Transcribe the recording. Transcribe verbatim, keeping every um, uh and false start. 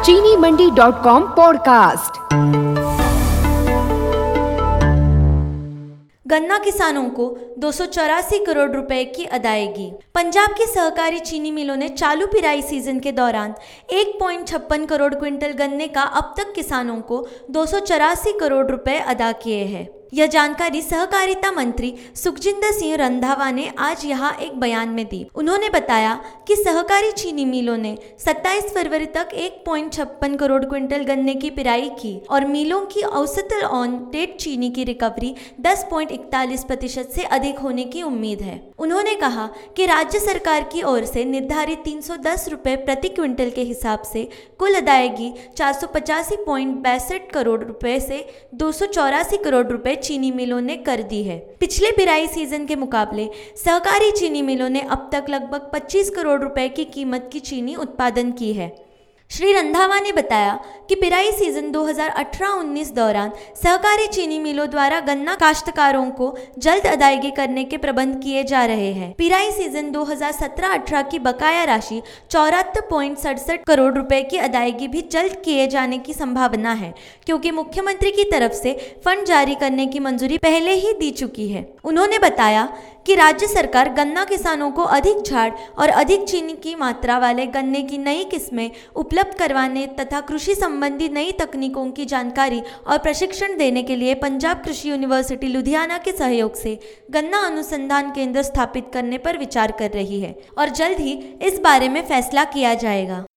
चीनी मंडी dot com podcast. गन्ना किसानों को दो सौ चौरासी करोड़ रुपए की अदायगी। पंजाब की सहकारी चीनी मिलों ने चालू पिराई सीजन के दौरान एक पॉइंट छप्पन करोड़ क्विंटल गन्ने का अब तक किसानों को दो सौ चौरासी करोड़ रुपए अदा किए हैं। यह जानकारी सहकारिता मंत्री सुखजिंदर सिंह रंधावा ने आज यहां एक बयान में दी। उन्होंने बताया कि सहकारी चीनी मिलों ने सत्ताईस फरवरी तक एक पॉइंट छप्पन करोड़ क्विंटल गन्ने की पिराई की और मिलों की औसत ऑन डेट चीनी की रिकवरी दस पॉइंट इकतालीस प्रतिशत से अधिक होने की उम्मीद है। उन्होंने कहा कि राज्य सरकार की ओर से निर्धारित तीन सौ दस रुपए प्रति क्विंटल के हिसाब से कुल अदायगी चार सौ पचासी पॉइंट बैसठ करोड़ रुपए से दो सौ चौरासी करोड़ रुपए चीनी मिलों ने कर दी है। पिछले पिराई सीजन के मुकाबले सहकारी चीनी मिलों ने अब तक लगभग पच्चीस करोड़ रुपए की कीमत की चीनी उत्पादन की है। श्री रंधावा ने बताया कि पिराई सीजन दो हज़ार अठारह उन्नीस दौरान सहकारी चीनी मिलों द्वारा गन्ना काश्तकारों को जल्द अदायगी करने के प्रबंध किए जा रहे हैं। पिराई सीजन दो हज़ार सत्रह अठारह की बकाया राशि चौहत्तर पॉइंट सड़सठ करोड़ रुपए की अदायगी भी जल्द किए जाने की संभावना है, क्योंकि मुख्यमंत्री की तरफ से फंड जारी करने की मंजूरी पहले ही दी चुकी है। उन्होंने बताया कि राज्य सरकार गन्ना किसानों को अधिक झाड़ और अधिक चीनी की मात्रा वाले गन्ने की नई किस्में उपलब्ध करवाने तथा कृषि संबंधी नई तकनीकों की जानकारी और प्रशिक्षण देने के लिए पंजाब कृषि यूनिवर्सिटी लुधियाना के सहयोग से गन्ना अनुसंधान केंद्र स्थापित करने पर विचार कर रही है और जल्द ही इस बारे में फैसला किया जाएगा।